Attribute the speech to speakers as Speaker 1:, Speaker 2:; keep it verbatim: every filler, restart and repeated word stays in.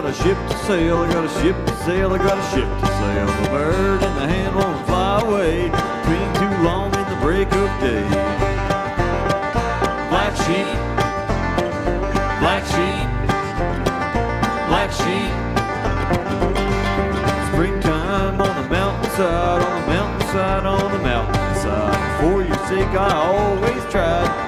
Speaker 1: a ship to sail, I got a ship to sail, I got a ship to sail. The bird in the hand won't fly away between too long in the break of day. Black sheep, black sheep, black sheep. Springtime on the mountainside, on the mountainside, on the mountainside. For your sake I always tried